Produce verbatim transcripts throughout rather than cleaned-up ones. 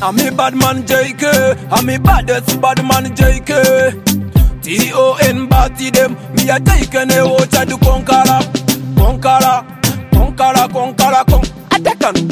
I'm me bad man J K, I'm me baddest bad man J K. T O N party them, me a take any water to conqueror, conqueror, conqueror, conqueror, con. Attack on.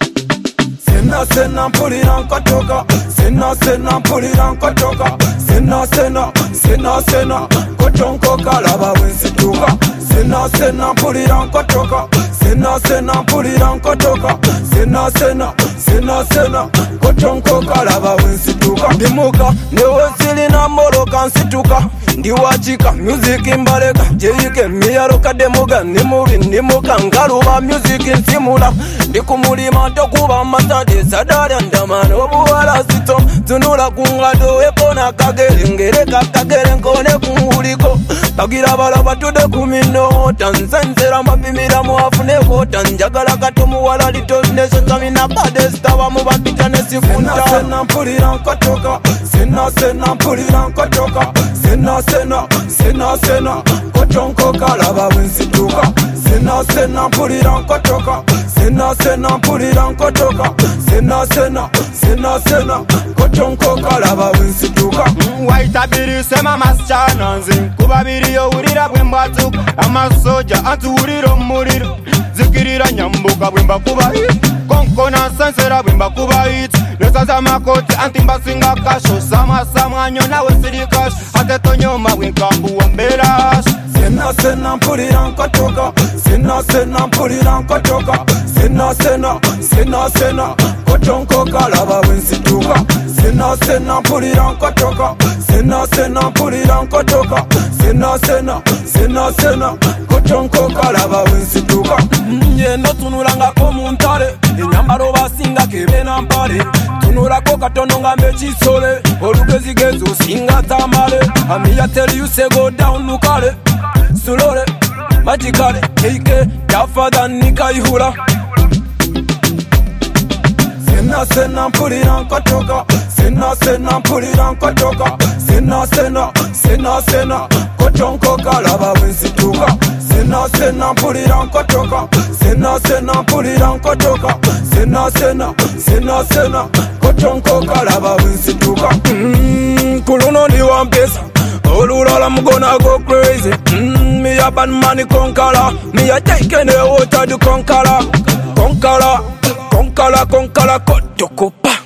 Sena sena pulira kotoka, sena sena pulira kotoka, sena sena sena sena kotonko kalaba wensituka, sena sena pulira kotoka, sena sena pulira kotoka, sena sena sena sena kotonko kalaba wensituka. Ndimuka newesili na moroka nsituka, ndiwachika music imbaleka jeyike miyaroka demuga nimubi nimuka ngaluba music nsimula ndikumulima tokuba matade sadari andamano obuwala sito tunula kungado epona kagere ngereka kagere nkone kunguliko tagira bala batude kumino tanzenzera mapimira muafune vota njagala katomu wala litonesho tamina badesta wa mubapita nesifunta sena mpulira nkotoka sena sena mpulira nkotoka sena sena sena sena kotonko kalaba wensituka sena sena mpulira nkotoka sena sena mpulira nkotoka sena sena sena sena kotonko kalaba wensituka waitabiri sema maschana nzi kubabiri yo urira bwembatu amasoja antuuriro muriro zikirira nyambuka bwemba kuba konkona sensera bwemba kuba it nesaza makoti antimbasinga kasho sama samwanyo nawe sirikash atetonyoma bwenkambu wamberash sena sena mpulira nkotoka sena sena mpulira nkotoka sena sena sena sena kotonko kalaba wensituka sena sena mpulira nkotoka sena sena mpulira nkotoka sena sena sena sena kotonko kalaba wensituka ngendo tunulangako muntale enyambalo basinga kebe nampale tunulako katono nga mbekisole olugezigezo singa tamale amiya tell you say go down lukale sulole magicale keike yafather nikaihula sena sena mpulira nkotoka sena sena mpulira nkotoka sena sena sena sena kotonko kalaba wensituka sena sena mpulira nkotoka sena sena mpulira nkotoka sena sena sena sena kotonko kalaba wensituka mm, kuluno ndi wampesa olulala mugona go crazy mm, me a bad man conqueror me a take any water to conqueror conqueror conqueror conqueror kotokopa